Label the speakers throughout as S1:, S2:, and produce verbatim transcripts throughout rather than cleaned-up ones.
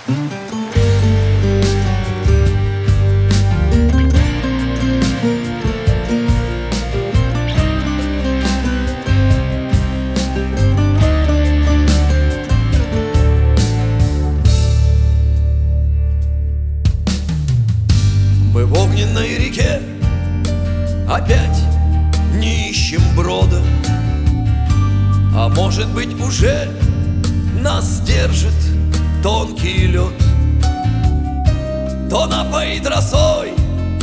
S1: Мы в огненной реке опять не ищем брода, а может быть уже нас держит тонкий лед. То напоит росой,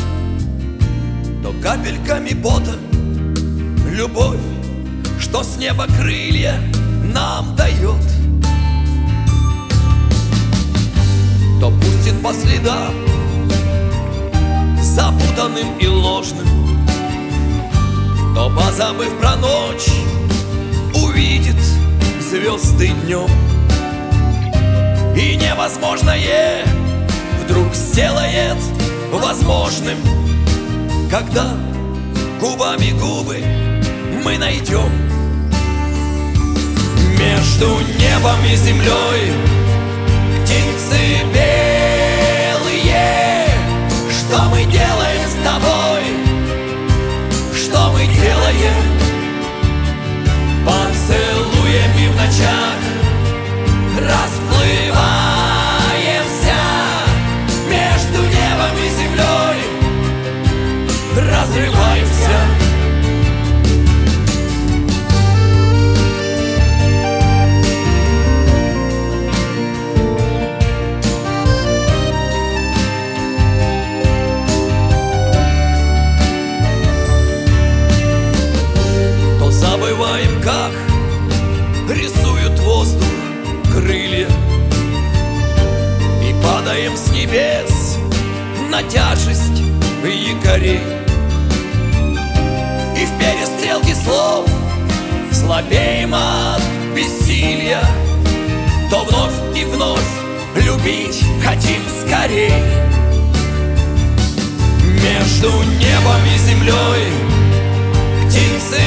S1: то капельками пота. Любовь, что с неба крылья нам дает, то пустит по следам запутанным и ложным, то, позабыв про ночь, увидит звезды днем. И невозможное вдруг сделает возможным, когда губами губы мы найдем. Между небом и землей птицы белые. Что мы делаем с тобой? Что мы делаем? Поцелуями в ночах расплываемся. Между небом и землей разрываемся. Забываем, как рисуют воздух крылья, и падаем с небес на тяжесть якорей. И в перестрелке слов слабеем от бессилия, то вновь и вновь любить хотим скорей. Между небом и землей птицы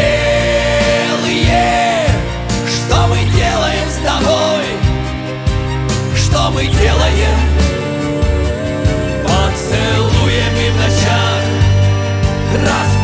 S1: белые. Что мы делаем с тобой? Что мы делаем? Поцелуями в ночах раз